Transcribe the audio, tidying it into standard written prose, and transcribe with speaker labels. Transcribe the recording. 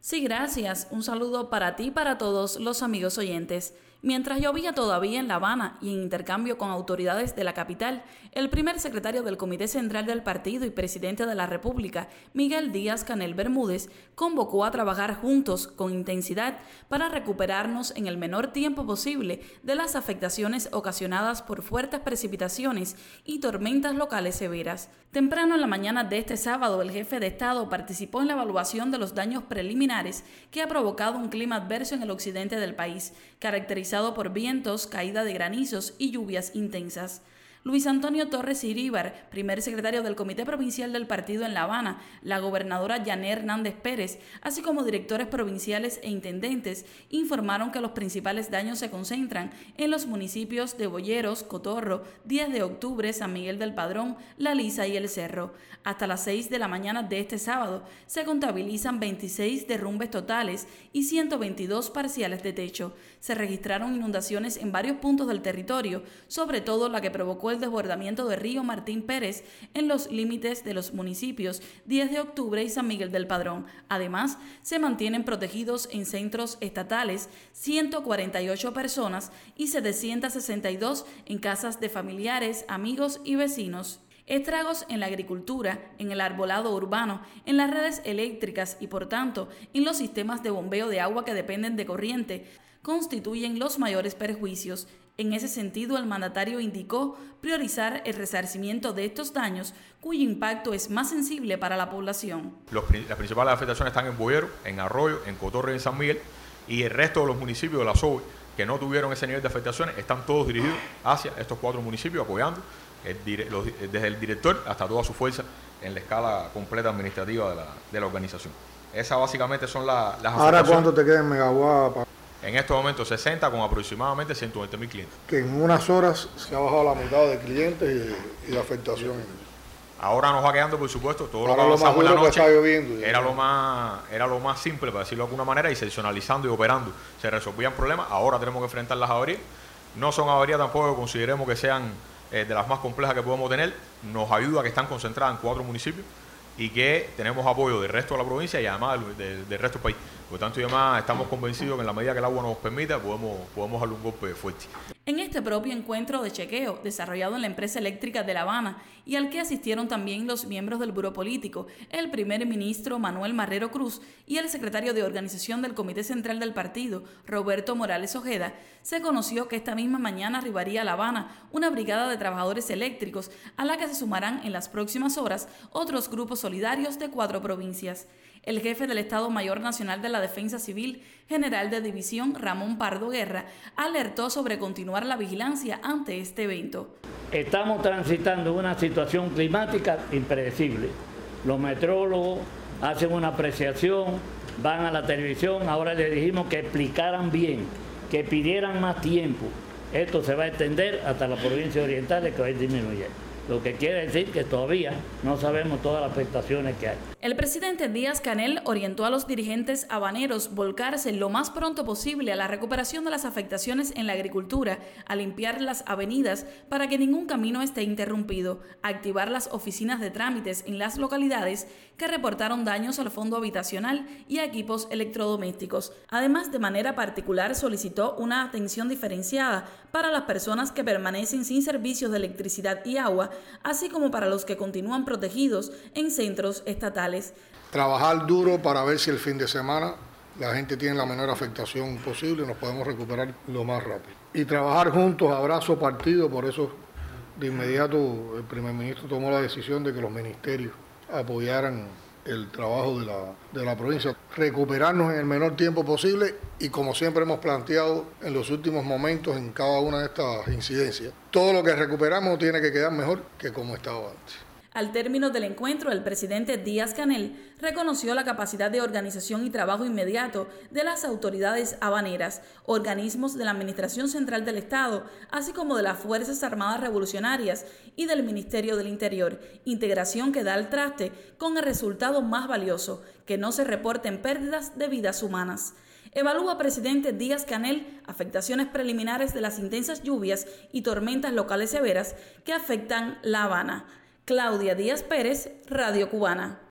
Speaker 1: Sí, gracias. Un saludo para ti y para todos los amigos oyentes. Mientras llovía todavía en La Habana y en intercambio con autoridades de la capital, el primer secretario del Comité Central del Partido y presidente de la República, Miguel Díaz-Canel Bermúdez, convocó a trabajar juntos con intensidad para recuperarnos en el menor tiempo posible de las afectaciones ocasionadas por fuertes precipitaciones y tormentas locales severas. Temprano en la mañana de este sábado, el jefe de Estado participó en la evaluación de los daños preliminares que ha provocado un clima adverso en el occidente del país, caracterizado por vientos, caída de granizos y lluvias intensas. Luis Antonio Torres Iríbar, primer secretario del Comité Provincial del Partido en La Habana, la gobernadora Yané Hernández Pérez, así como directores provinciales e intendentes, informaron que los principales daños se concentran en los municipios de Boyeros, Cotorro, 10 de octubre, San Miguel del Padrón, La Lisa y El Cerro. Hasta las 6 de la mañana de este sábado se contabilizan 26 derrumbes totales y 122 parciales de techo. Se registraron inundaciones en varios puntos del territorio, sobre todo la que provocó el desbordamiento del río Martín Pérez en los límites de los municipios 10 de octubre y San Miguel del Padrón. Además, se mantienen protegidos en centros estatales 148 personas y 762 en casas de familiares, amigos y vecinos. Estragos en la agricultura, en el arbolado urbano, en las redes eléctricas y, por tanto, en los sistemas de bombeo de agua que dependen de corriente, constituyen los mayores perjuicios. En ese sentido, el mandatario indicó priorizar el resarcimiento de estos daños, cuyo impacto es más sensible para la población.
Speaker 2: Las principales afectaciones están en Boyero, en Arroyo, en Cotorre y en San Miguel, y el resto de los municipios de la SOBE que no tuvieron ese nivel de afectaciones están todos dirigidos hacia estos 4 municipios, apoyando desde el director hasta toda su fuerza en la escala completa administrativa de la organización. Esas básicamente son las afectaciones.
Speaker 3: ¿Ahora cuánto te queda en Megaguapa?
Speaker 2: En estos momentos 60 con aproximadamente 120.000 clientes.
Speaker 3: Que en unas horas se ha bajado la mitad de clientes y de afectaciones.
Speaker 2: Ahora nos va quedando, por supuesto, todo lo que
Speaker 3: avanzamos en la noche está lloviendo,
Speaker 2: era lo más simple, para decirlo de alguna manera, y seccionalizando y operando se resolvían problemas. Ahora tenemos que enfrentar las averías. No son averías tampoco que consideremos que sean de las más complejas que podemos tener. Nos ayuda que están concentradas en 4 municipios y que tenemos apoyo del resto de la provincia y además del resto del país. Por tanto, y además estamos convencidos que en la medida que el agua nos permita, podemos darle un golpe fuerte.
Speaker 1: En este propio encuentro de chequeo, desarrollado en la empresa eléctrica de La Habana y al que asistieron también los miembros del Buró Político, el primer ministro Manuel Marrero Cruz y el secretario de organización del Comité Central del Partido, Roberto Morales Ojeda, se conoció que esta misma mañana arribaría a La Habana una brigada de trabajadores eléctricos a la que se sumarán en las próximas horas otros grupos solidarios de 4 provincias. El jefe del Estado Mayor Nacional de la Defensa Civil, general de división Ramón Pardo Guerra, alertó sobre continuar la vigilancia ante este evento.
Speaker 4: Estamos transitando una situación climática impredecible. Los meteorólogos hacen una apreciación, van a la televisión, ahora les dijimos que explicaran bien, que pidieran más tiempo. Esto se va a extender hasta las provincias orientales, que va a ir disminuyendo. Lo que quiere decir que todavía no sabemos todas las afectaciones que hay.
Speaker 1: El presidente Díaz-Canel orientó a los dirigentes habaneros volcarse lo más pronto posible a la recuperación de las afectaciones en la agricultura, a limpiar las avenidas para que ningún camino esté interrumpido, a activar las oficinas de trámites en las localidades que reportaron daños al fondo habitacional y a equipos electrodomésticos. Además, de manera particular, solicitó una atención diferenciada para las personas que permanecen sin servicios de electricidad y agua, así como para los que continúan protegidos en centros estatales.
Speaker 3: Trabajar duro para ver si el fin de semana la gente tiene la menor afectación posible y nos podemos recuperar lo más rápido. Y trabajar juntos, abrazo partido, por eso de inmediato el primer ministro tomó la decisión de que los ministerios apoyaran el trabajo de la provincia, recuperarnos en el menor tiempo posible y, como siempre hemos planteado en los últimos momentos en cada una de estas incidencias, todo lo que recuperamos tiene que quedar mejor que como estaba antes.
Speaker 1: Al término del encuentro, el presidente Díaz-Canel reconoció la capacidad de organización y trabajo inmediato de las autoridades habaneras, organismos de la Administración Central del Estado, así como de las Fuerzas Armadas Revolucionarias y del Ministerio del Interior, integración que da al traste con el resultado más valioso, que no se reporten pérdidas de vidas humanas. Evalúa presidente Díaz-Canel afectaciones preliminares de las intensas lluvias y tormentas locales severas que afectan La Habana. Claudia Díaz Pérez, Radio Cubana.